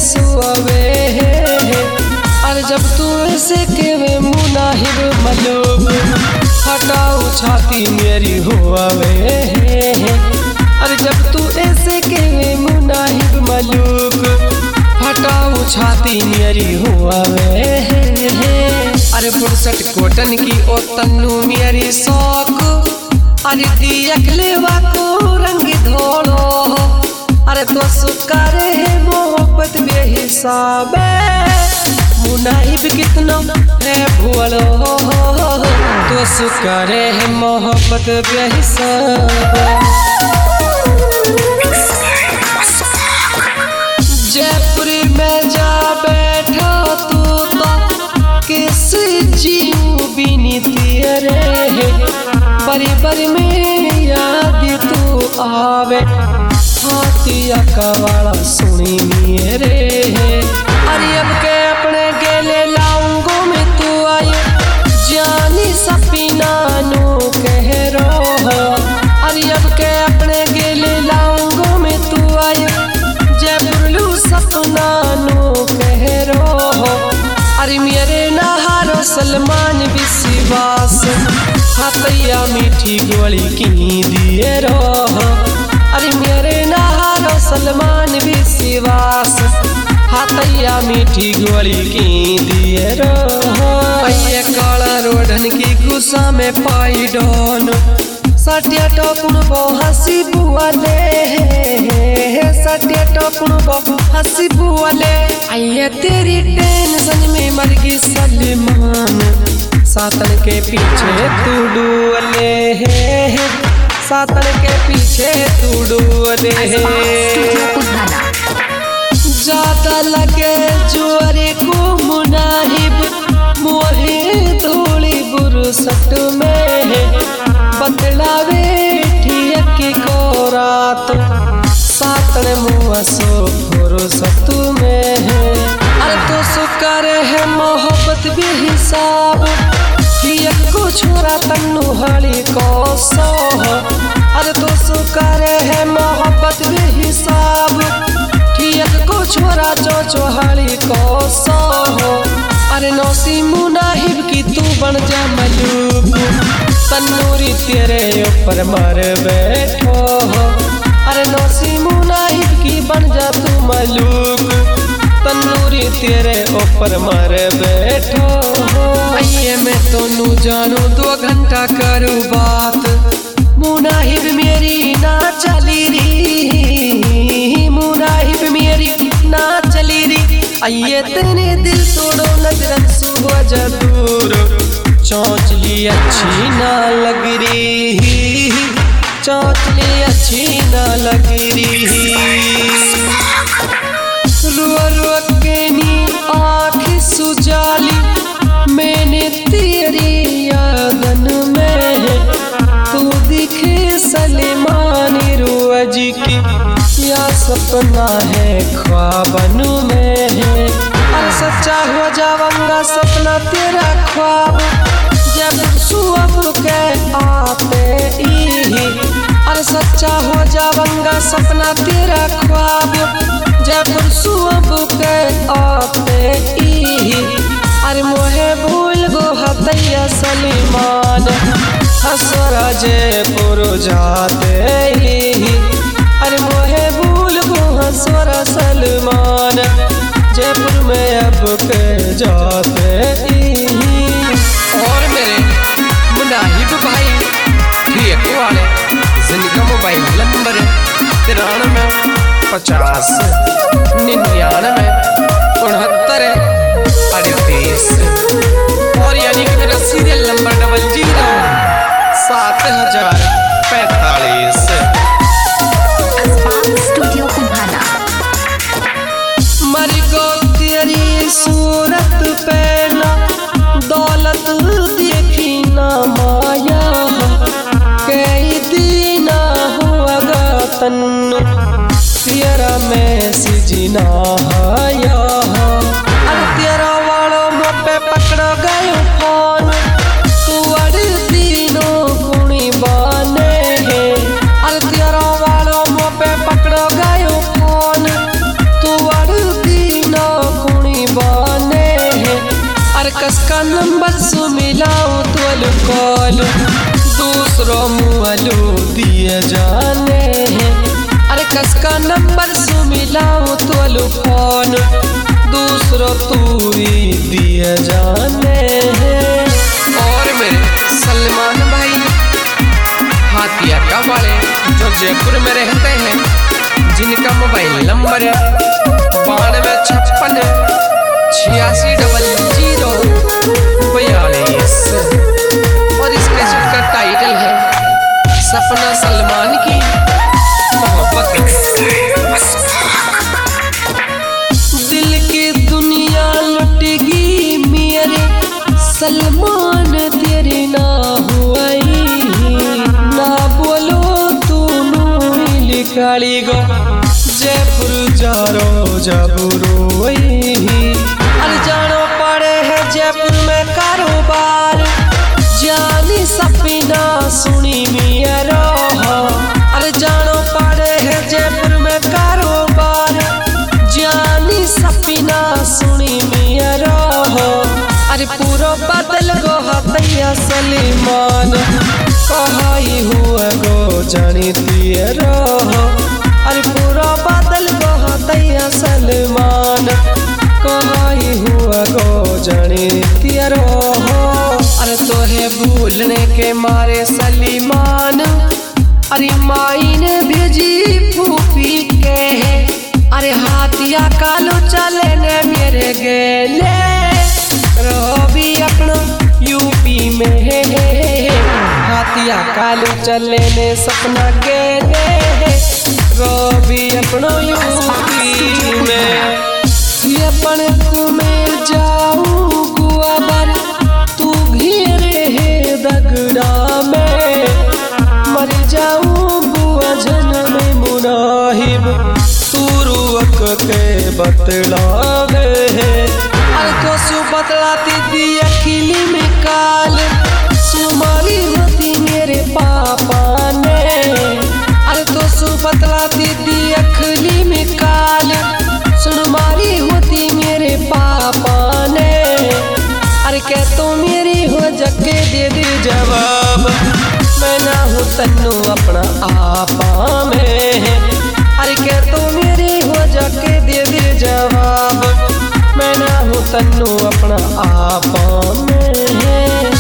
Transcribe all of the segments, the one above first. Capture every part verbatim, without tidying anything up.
सुअवे अरे जब तू ऐसे के वे मुनाहिब मलूक हटाओ छाती मेरी हुआवे अरे जब तू ऐसे के वे मुनाहिब मलूक हटाओ छाती मेरी हुआवे अरे बुरसट कोटन की ओ तन्नू मेरी शौक अरे दियकलेवा को रंग धोलो अरे तो सुकारे है मोहब्बत बेहिसाब मुनाहिब कितना है भूलो तो सुकारे है मोहब्बत बेहिसाब। जयपुर में जा बैठा तू तो किस जीव बिनी तेरे बड़ी बड़ी में याद तू आवे हाथिया कवाड़ा सुनी मेरे अरे अब के अपने गेले लाऊंगो में तू आए जानी सपीना नो कह रो अरे अब के अपने गेले लाऊंगो में तू आए जयपुरलू सपना नो कह रो अरे मेरे नहारो सलमान विश्वास हाथैया मीठी गोली की दिए रो अरे मेरे नहारो सलमान विश्वास हाथैया मीठी गोली की दिए रो ये काला रोडन की गुस्सा में पाई डोन सटिया टोकुन बो हंसी बुआले सटिया टोकुन बो हंसी बुआले आइए तेरी टेंशन में मर गई सलमान सातन के पीछे तू डुअले सातन के पीछे तू डुअले ज्यादा लगे जुअरे को मुनाहिब मोहे धोली बुरसट में बदलावे ठियकी को रात सातन मुआ सो फुरसत में अरे तो सुकर है मोहब्बत बेहिसाब को छोरा तन्नू हली को सो अरे तो सुकर है मोहब्बत बेहिसाब ठियक को छोरा चो चोहली को सो अरे नौसी मुनाहिब की तू बन जा मलूक तन्नूरी तेरे ऊपर मर बैठो अरे नौसी मुनाहिब की बन जा तू मलूक तन्नूरी तेरे ऊपर मर बैठो आइए मैं तो नू जानू दो घंटा करूँ बात मुनाहिब मेरी ना चली री मुनाहिब मेरी ना चली री आइए तेरे दिल तोड़ो नजरन सुबह जदूर चौंचली अच्छी ना लग रही चौंचली अच्छी ना लग रही रुआ रुआ के नी आँख सुजाली मैंने तेरी यादन में तू दिखे सलेमान रुआ जी की या सपना है ख्वाबन में अरे सच्चा हो जाऊंगा सपना तेरा ख्वाब जब सुअब के आते ही अरे सच्चा हो जाऊंगा सपना तेरा ख्वाब जब सुअब के आते ही अरे मोहे भूल गो हतैया सलीमान हसरा जयपुर जाते ही अरे मोहे भूल गो हसरा सलमान जयपुर में अब के जाते ही और मेरे मुनाहिब भाई ठीक वाले जिनका मोबाइल नंबर तिरानवे पचास निन्यानवे उनहत्तर अड़तीस और यानी कि मेरा सीरियल नंबर डबल जीरो सात हजार पैतालीस स्टूडियो कुम्हाना मर गो तेरी सूरत पे ना दौलत देखी ना माया कई दिन हुआ तन्नू तेरा में सिजना आया अरे तेरा वालों मुँह पे पकड़ गए फोन तू अड़ तीनों गुणी बाने अरे तेरा वालों मुँह पे पकड़ गए फोन तू अड़ तीनों कसका नंबर सु मिलाऊं तो कॉल दूसरों मुआलो दिए जाने हैं। अरे कसका नंबर सु मिलाऊं तो फोन दूसरों तूरी दिए जाने हैं। और मेरे सलमान भाई हाथिया का वाले जो जयपुर में रहते हैं, जिनका मोबाइल नंबर है बानवे छप्पन छियासी डबल जीरो बयालीस और इस कैसेट का टाइटल है सपना सलमान की मोहब्बत। दिल की दुनिया लुटेगी मेरे सलमान तेरे ना हुई, ना बोलो तू लिखाड़ी गो जयपुर जारो जबरो अरे जानो पड़े है जयपुर में कारोबार, जानी सपना सुनी मेरा। अरे जानो पड़े है जयपुर में कारोबार, जानी सपना सुनी मेरा। अरे पूरा बदल गो हतैया सलीमान कहाई हुआ गो जानी तेरा। अरे पूरा बादल गो हतैया सलमान कहाई हुआ गो जाने तेरो। अरे तोहे भूलने के मारे सलीमान अरे माई ने भेजी फूफी के, अरे हाथिया कालो चले ने मेरे गेले रवि अपना यूपी में है। हाथिया कालो चले ने सपना गेले रवि अपना यूपी में। ये पण में जाऊं गुआबर तू घेरे है दगड़ा में, मर जाऊं बुआ जन्म मुनाहिब तू रुअक के बतलावे। अरे तो सु बतलाती थी अखिली में काल सुमारी होती मेरे पापा ने। अरे तो सु बतलाती थी अखिली में काल सुनमारी होती मेरे पापा ने। अरे क्या तो मेरी हो जके दे दे जवाब, मैं ना हूँ तन्नू अपना आपा में। अरे क्या तो मेरी हो जके दे दे जवाब, मैं ना हूँ तन्नू अपना आपा में।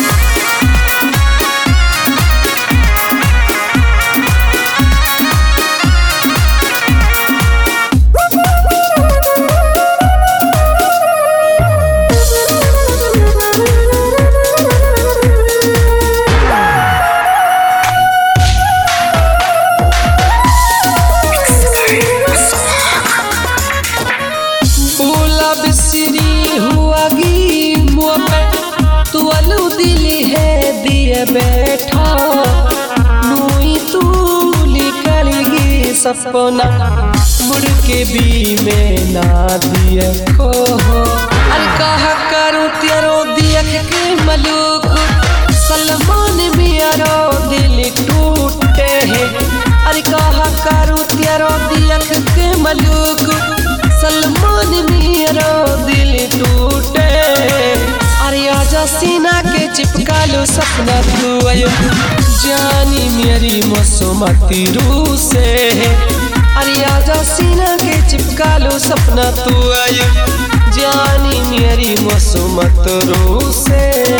बिसरी हुआगी मुँह पे तू अलू दिल है दिए बैठा, मुई तू निकलेगी सपना मुड़ के भी में ना दिए खो। अरे कहा करूँ तेरो दियक के मलूक सलमान मेरा दिल टूटे है। अरे कहा करूँ तेरो दियक के मलूक सलमान मेरा दिल टूटे। अरे आजा सीना के चिपका लो सपना तू आयो जानी मेरी मौसमती रू से। अरे आजा सीना के चिपका लो सपना तू आयो जानी मेरी मौसमत रू से।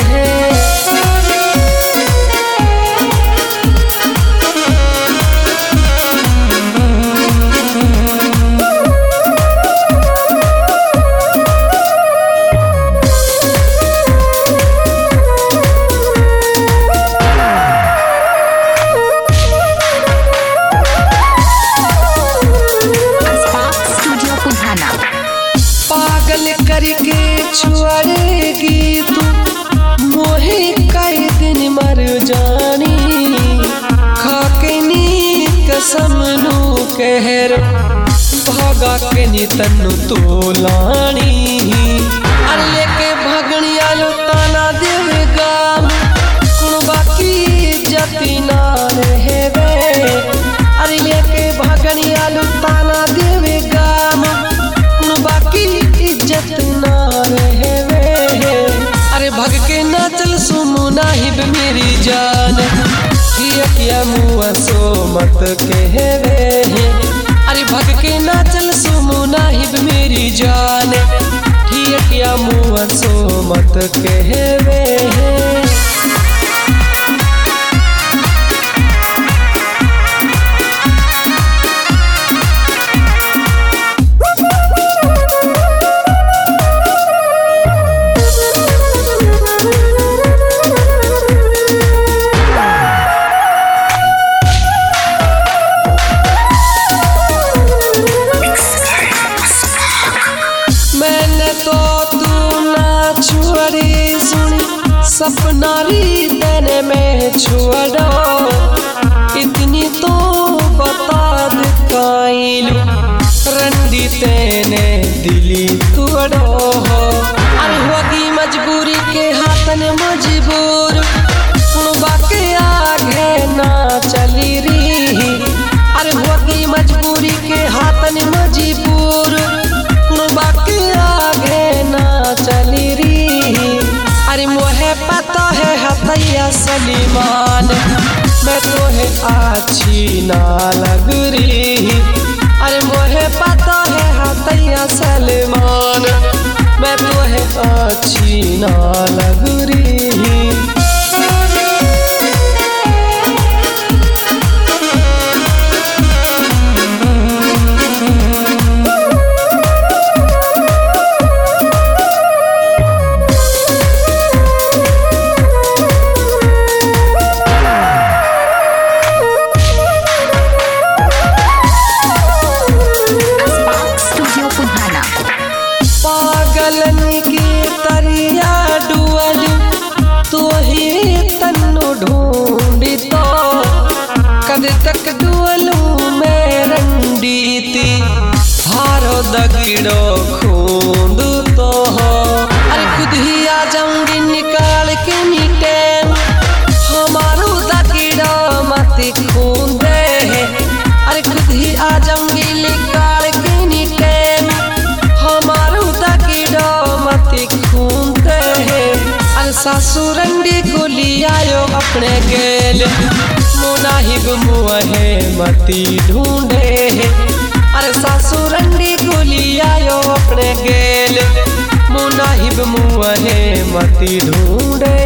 पागल करके छुड़ेगी तू मोहे कई दिन मर जानी, खाके नी कसम नू कहर भागा के नी तन्नू तो लानी। अरे लेके भगनिया लो ताना देवेगा कुण बाकी जती ना रहे वे। अरे लेके भगनिया लो ताना देवेगा कुण बाकी इज्जत ना रहे वे। मुनाहिब मेरी जान किया किया मुआ सो मत कहवे है। अरे भग के ना चल सो मुनाहिब मेरी जान किया किया मुआ सो मत कहवे है। मैंने तो तू ना छुअरी सुनी सपना री देने में छुअड़ो इतनी तो बता दे काइलू रंडी तेने दिली तुअड़ो हो। अरे होगी मजबूरी के हाथन मजबूर बाके आगे ना चली री। अरे होगी मजबूरी के हाथन मजबूर बाकी आगे ना चली री। अरे मोहे पता है हथैया सलीमान मैं तो है अच्छी ना लग रही। अरे मोहे पता है हथैया सलीमान मैं तो है अच्छी ना लग रही। पागलन की तरिया डुअल तो ही तन्नु ढूंढी तो कद तक डुअलू में रंडी थी हारो दगड़ो खूंद तो हो। अरे खुद ही आ जाऊंगी निकाल के नीटेन हमारो दगड़ो मत खूंदे। अरे खुद ही आ जाऊंगी निकाल के नीटेन हमारो दगड़ो मत खूंदे। अरे सासुरंडी को लियायो अपने गेल मुनाहिब मुहे मती ढूंढे। अरे सासुरंडी को लियायो अपने गेल मुनाहिब मुहे मती ढूंढे।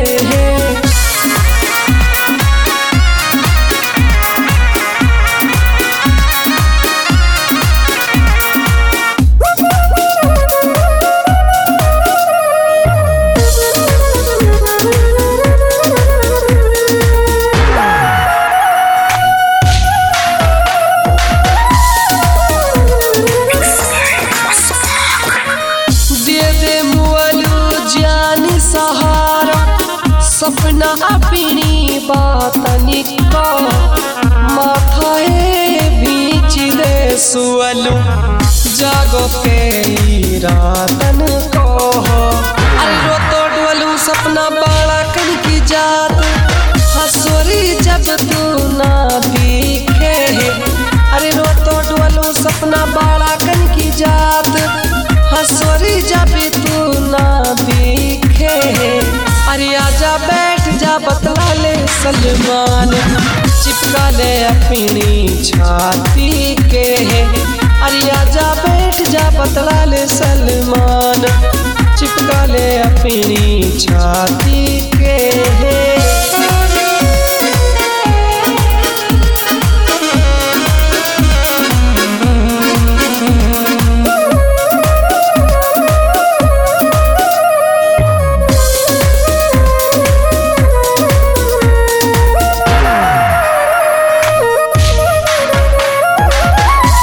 सपना अपनी बातनी को माथा बीच दे सुअलू जागो के रातन को हो। अरे रो तो डोलू सपना बड़ा कन की जात हसोरी जब तू ना दिखे। अरे रो तो डोलू सपना बड़ा कन की जात हसोरी जब तू ना दिखे। अरे आजा बैठ जा बतला ले सलमान चिपका ले अपनी छाती।